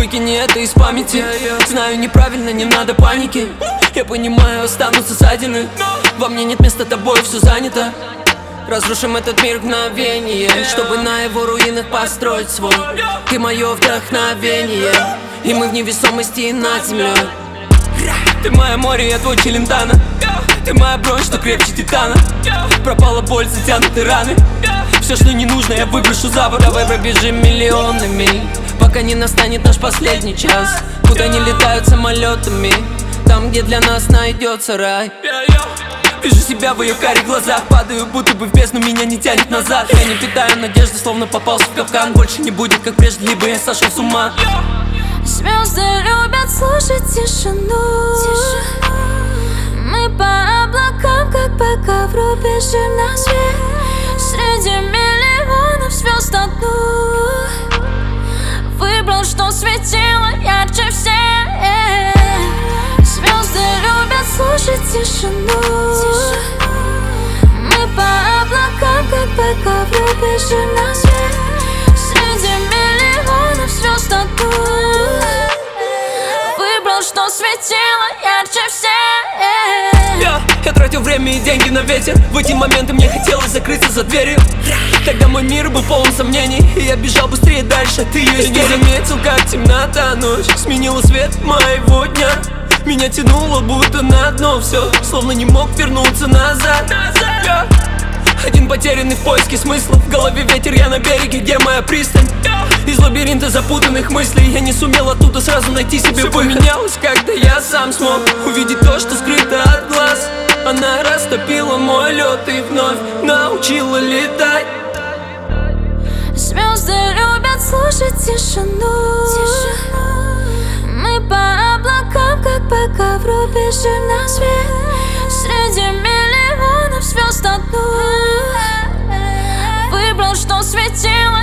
выкини это из памяти. Знаю, неправильно, не надо паники. Я понимаю, останутся ссадины. Во мне нет места, тобой все занято. Разрушим этот мир в мгновение, чтобы на его руинах построить свой. Ты мое вдохновение, и мы в невесомости над землей. Ты мое море, я твой Челентано. Ты моя бронь, что крепче титана. Пропала боль, затянуты раны. Все, что не нужно, я выброшу за борт. Давай пробежим миллионы миль, пока не настанет наш последний час. Куда не летают самолетами, там, где для нас найдется рай. Вижу себя в ее карих глазах, падаю, будто бы в бездну, меня не тянет назад. Я не питаю надежды, словно попался в капкан. Больше не будет, как прежде, либо я сошел с ума. Звезды любят слушать тишину. Мы по облакам, как по ковру, бежим на свет. Среди миллионов звезд одну выбрал, что светило ярче всех. Звезды любят слушать тишину. Мы по облакам, как по ковру, бежим на свет. Среди миллионов звезд одну выбрал, что светило ярче всех. Я тратил время и деньги на ветер. В эти моменты мне хотелось закрыться за дверью. Тогда мой мир был полон сомнений, и я бежал быстрее дальше. Ты не заметил, как темнота ночь сменила свет моего дня. Меня тянуло будто на дно все, словно не мог вернуться назад. Я один потерянный в поиске смысла. В голове ветер, я на береге, где моя пристань. Из лабиринта запутанных мыслей я не сумел оттуда сразу найти себе выход. Все поменялось, когда я сам смог увидеть то, что скрыто от глаз. Она растопила мой лед и вновь научила летать. Звезды любят слушать тишину. Мы по облакам, как по ковру, бежим на свет. Среди миллионов звезд одну выбрал, что светило